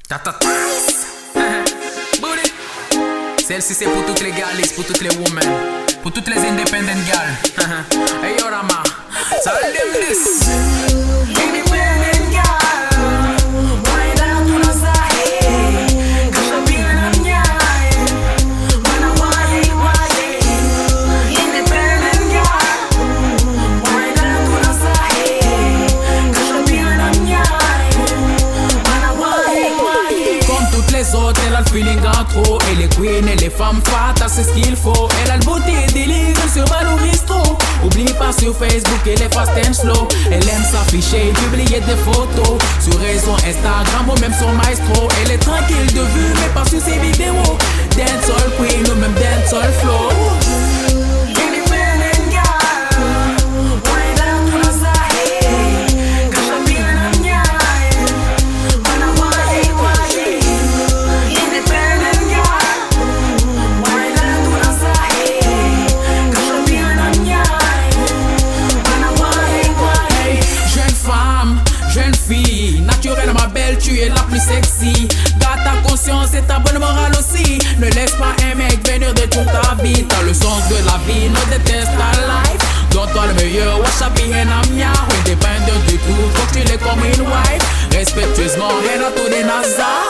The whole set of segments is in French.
Booty. Celle-ci c'est pour toutes les galistes, pour toutes les women, pour toutes les independent gals. Hey yo Rama, tell them this. Independent gal, why down to the side? Cause I'm being a nyai. Wanna why? Independent gal, why down to the side? Cause I'm being a nyai. Wanna why? Comme toutes les autres, elle a le feeling en trop. Elle est queen, elle est femme fatale, c'est ce qu'il faut. Elle a le beauté et délire, elle se valorise trop. Oublie pas sur Facebook, elle est fast and slow. Elle aime s'afficher, publier des photos sur réseau Instagram ou même sur Maestro. Elle est tranquille de vue, mais pas sur ses vidéos. Dancehall queen ou même dancehall flow. Independent girl, why down to the side? Cause I'm being a nyai. Wanna why? Independent girl, why down to the side? Cause I'm being a nyai. Wanna why? Hey, jeune femme, jeune fille, naturellement belle, tu es la plus sexy. Garde ta conscience et ta bonne morale aussi. Ne laisse pas un mec venir de toute ta vie. T'as le sens de la vie, ne déteste ta life. Donne-toi le meilleur, wash up bien à mia. Indépendant du tout, faut que tu l'aies comme une wife. Respectueusement, rien à tout des nazars.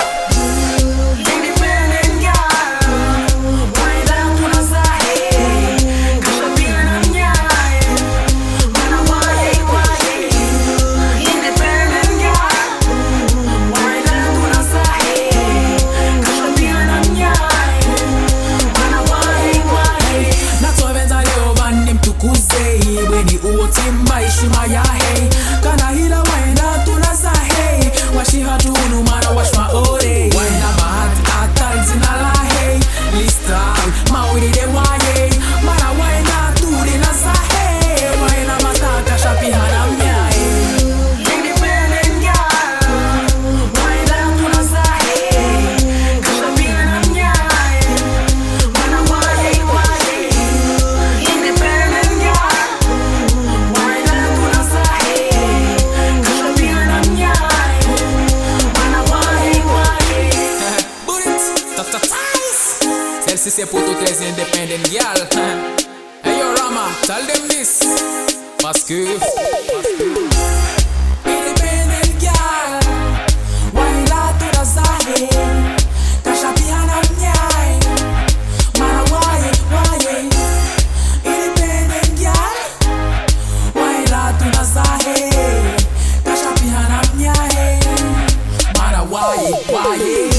Independent girl, why down to the side? Cause I'm being a nyai. Wanna why? Independent girl, why down to the side? Cause I'm being a nyai. Wanna why? Nachovenza leo bani mtukuze. Bweni uotimba ishimaya hey. Kana hila waenda tunaza hey. Washi hatunu mana washma ore. Waina bahati atal zina la hey. Listal mawiri de waye. Mana waina turi nasa hey. Waina mataka shapi hana mya hey. Independent girl, why down to the side? Cause I'm being a nyai. Wanna why? Independent girl, why down to the side? Cause I'm being a nyai. Wanna why? Celle-ci c'est pour toutes les independent gals. Hey yo Rama, tell them this. Parce que independent gal, why la to the side? Kasha piana nyai. Mana why? Independent gal, why la to the side? Kasha piana nyai. Mana why?